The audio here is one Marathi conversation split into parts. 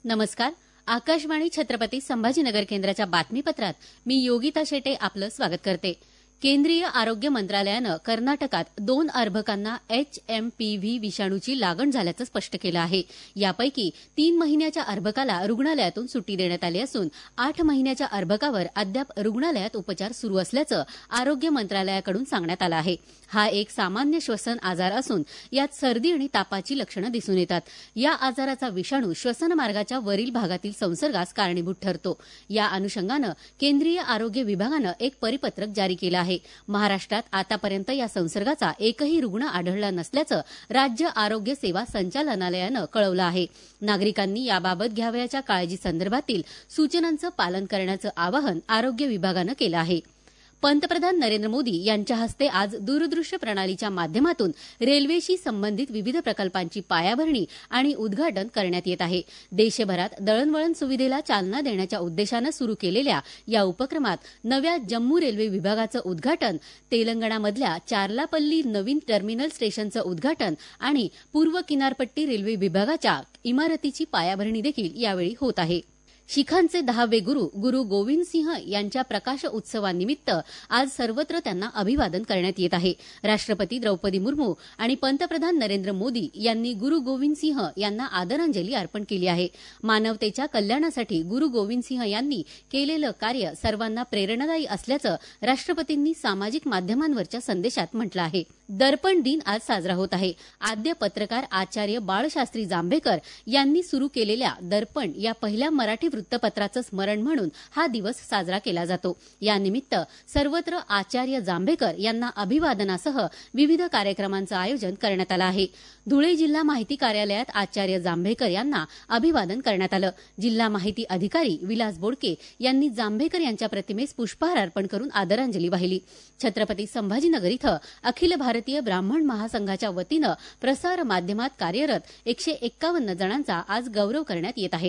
नमस्कार. आकाशवाणी छत्रपती संभाजीनगर केंद्राच्या बातमीपत्रात मी योगिता शेटे आपलं स्वागत करते. केंद्रीय आरोग्य मंत्रालयानं कर्नाटकात 2 अर्भकांना HMPV विषाणूची लागण झाल्याचं स्पष्ट केलं आहे. यापैकी 3 महिन्याच्या अर्भकाला रुग्णालयातून सुट्टी देण्यात आली असून 8 महिन्याच्या अर्भकावर अद्याप रुग्णालयात उपचार सुरू असल्याचं आरोग्य मंत्रालयाकडून सांगण्यात आलं आहे. हा एक सामान्य श्वसन आजार असून यात सर्दी आणि तापाची लक्षणं दिसून येतात. या आजाराचा विषाणू श्वसन मार्गाच्या वरील भागातील संसर्गास कारणीभूत ठरतो. या अनुषंगानं केंद्रीय आरोग्य विभागानं एक परिपत्रक जारी केलं आहे. महाराष्ट्रात आतापर्यंत या संसर्गाचा एकही रुग्ण आढळला नसल्याचं राज्य आरोग्य सेवा संचालनालयानं कळवलं आहे. नागरिकांनी याबाबत घ्यावयाच्या काळजीसंदर्भातील सूचनांचं पालन करण्याचं आवाहन आरोग्य विभागानं केलं आहे. पंतप्रधान नरेंद्र मोदी यांच्या हस्ते आज दूरदृश्य प्रणालीच्या माध्यमातून रेल्वेशी संबंधित विविध प्रकल्पांची पायाभरणी आणि उद्घाटन करण्यात येत आहे. देशभरात दळणवळण सुविधेला चालना देण्याच्या उद्देशानं सुरू केलेल्या या उपक्रमात नव्या जम्मू रेल्वे विभागाचं उद्घाटन, तेलंगणामधल्या चारलापल्ली नवीन टर्मिनल स्टेशनचं उद्घाटन आणि पूर्व किनारपट्टी रेल्वे विभागाच्या इमारतीची पायाभरणी देखील यावेळी होत आहे. शिखांचे 10वे गुरु गोविंद सिंह यांच्या प्रकाश उत्सवानिमित्त आज सर्वत्र त्यांना अभिवादन करण्यात येत आहे. राष्ट्रपती द्रौपदी मुर्मू आणि पंतप्रधान नरेंद्र मोदी यांनी गुरु गोविंद सिंह यांना आदरांजली अर्पण केली आहे. मानवतेच्या कल्याणासाठी गुरु गोविंद सिंह यांनी केलेलं कार्य सर्वांना प्रेरणादायी असल्याचं राष्ट्रपतींनी सामाजिक माध्यमांवरच्या संदेशात म्हटलं आहे. दर्पण दिन आज साजरा होत आहे. आद्य पत्रकार आचार्य बाळशास्त्री जांभेकर यांनी सुरू केलेल्या दर्पण या पहिल्या मराठी वृत्तपत्राचं स्मरण म्हणून हा दिवस साजरा केला जातो. यानिमित्त सर्वत्र आचार्य जांभेकर यांना अभिवादनासह विविध कार्यक्रमांचं आयोजन करण्यात आलं आहे. धुळे जिल्हा माहिती कार्यालयात आचार्य जांभेकर यांना अभिवादन करण्यात आलं. जिल्हा माहिती अधिकारी विलास बोडके यांनी जांभेकर यांच्या प्रतिमेस पुष्पहार अर्पण करून आदरांजली वाहिली. छत्रपती संभाजीनगर इथं अखिल भारतीय ब्राह्मण महासंघाच्या वतीनं प्रसार माध्यमात कार्यरत 151 जणांचा आज गौरव करण्यात येत आहे.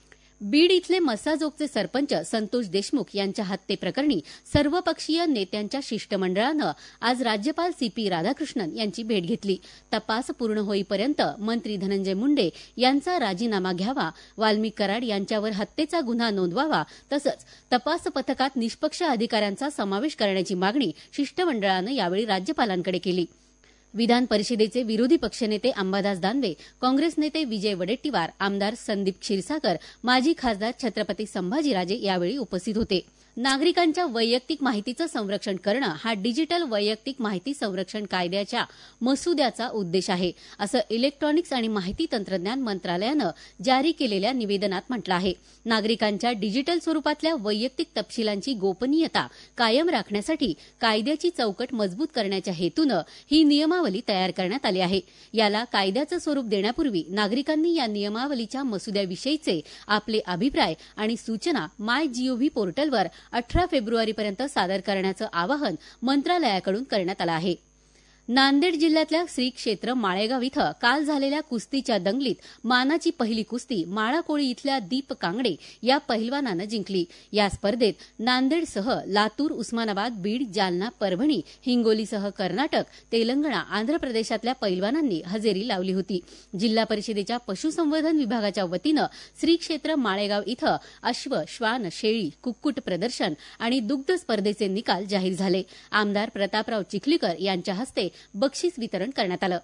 बीड इथले मस्साजोगचे सरपंच संतोष देशमुख यांच्या हत्येप्रकरणी सर्वपक्षीय नेत्यांच्या शिष्टमंडळानं आज राज्यपाल CP राधाकृष्णन यांची भेट घेतली. तपास पूर्ण होईपर्यंत मंत्री धनंजय मुंडे यांचा राजीनामा घ्यावा, वाल्मिक कराड यांच्यावर हत्येचा गुन्हा नोंदवावा तसंच तपास पथकात निष्पक्ष अधिकाऱ्यांचा समावेश करण्याची मागणी शिष्टमंडळानं यावेळी राज्यपालांकडे केली. विधान परिषदेचे विरोधी पक्षनेते अंबादास दानवे, काँग्रेस नेते विजय वडेट्टीवार, आमदार संदीप क्षीरसागर, माजी खासदार छत्रपती संभाजीराजे यावेळी उपस्थित होते. नागरिकांच्या वैयक्तिक माहितीचं संरक्षण करणं हा डिजिटल वैयक्तिक माहिती संरक्षण कायद्याच्या मसुद्याचा उद्देश आहे, असं इलेक्ट्रॉनिक्स आणि माहिती तंत्रज्ञान मंत्रालयानं जारी केलेल्या निवेदनात म्हटलं आहे. नागरिकांच्या डिजिटल स्वरूपातल्या वैयक्तिक तपशिलांची गोपनीयता कायम राखण्यासाठी कायद्याची चौकट मजबूत करण्याच्या हेतूनं ही नियमावली तयार करण्यात आली आहे. याला कायद्याचं स्वरूप देण्यापूर्वी नागरिकांनी या नियमावलीच्या मसुद्याविषयीचे आपले अभिप्राय आणि सूचना MyGov पोर्टलवर 18 फेब्रुवारीपर्यंत सादर करण्याचं आवाहन मंत्रालयाकडून करण्यात आलं आहे. नांदेड जिल्ह्यातल्या श्री क्षेत्र माळेगाव इथं काल झालेल्या कुस्तीच्या दंगलीत मानाची पहिली कुस्ती माळाकोळी इथल्या दीप कांगडे या पहिलवानानं जिंकली. या स्पर्धेत नांदेडसह लातूर, उस्मानाबाद, बीड, जालना, परभणी, हिंगोलीसह कर्नाटक, तेलंगणा, आंध्र प्रदेशातल्या पहिलवानांनी हजेरी लावली होती. जिल्हा परिषदेच्या पशुसंवर्धन विभागाच्या वतीनं श्री क्षेत्र माळेगाव इथं अश्व, श्वान, शेळी, कुक्कुट प्रदर्शन आणि दुग्ध स्पर्धेचे निकाल जाहीर झाले. आमदार प्रतापराव चिखलीकर यांच्या हस्ते बक्षीस वितरण करण्यात आलं.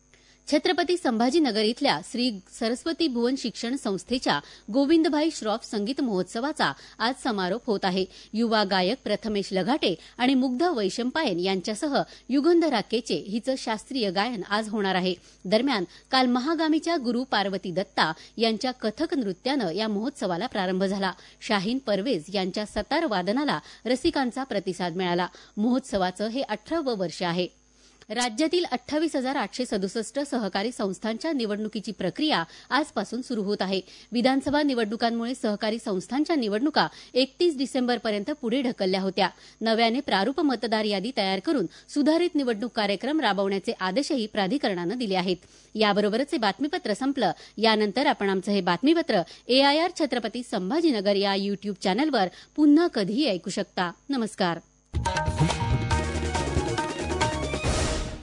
छत्रपती संभाजीनगर इथल्या श्री सरस्वती भुवन शिक्षण संस्थेच्या गोविंदभाई श्रॉफ संगीत महोत्सवाचा आज समारोप होत आहे. युवा गायक प्रथमेश लगाटे आणि मुग्ध वैशंपायन यांच्यासह युगंधरा केचे हिचं शास्त्रीय गायन आज होणार आहे. दरम्यान काल महागामीच्या गुरु पार्वती दत्ता यांच्या कथक नृत्यानं या महोत्सवाला प्रारंभ झाला. शाहीन परवेज यांच्या सतार वादनाला रसिकांचा प्रतिसाद मिळाला. महोत्सवाचं हे 18वं वर्ष आहे. राज्यातील 28,867 सहकारी संस्थांच्या निवडणुकीची प्रक्रिया आजपासून सुरू होत आहे. विधानसभा निवडणुकांमुळे सहकारी संस्थांच्या निवडणुका 31 डिसेंबरपर्यंत पुढे ढकलल्या होत्या. नव्याने प्रारूप मतदार यादी तयार करून सुधारित निवडणूक कार्यक्रम राबवण्याचे आदेशही प्राधिकरणानं दिले आहेत. याबरोबरच हे बातमीपत्र संपलं. यानंतर आपण आमचं हे बातमीपत्र AIR छत्रपती संभाजीनगर या YouTube चॅनलवर पुन्हा कधीही ऐकू शकता. नमस्कार.